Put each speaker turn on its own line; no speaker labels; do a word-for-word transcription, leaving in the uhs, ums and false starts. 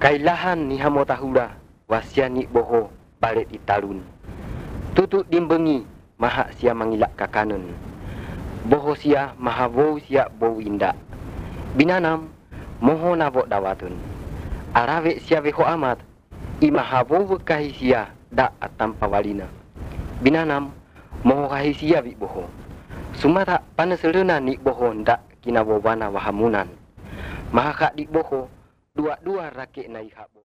Kailahan ni hamo tahula wasian ni boho balik di talun. Tutut dimbengi mahak sia mangilak kakanen. Boho sia mahavou sia bou indak. Binanam moho nabok dawatun. Arawek sia veho amat i mahavou vekahi sia dak atam pawalina. Binanam moho kahi sia bi boho. Sumata panaselena ni boho ndak kinawawana wahamunan. Mahaka di boho dua-dua rakik nai habo.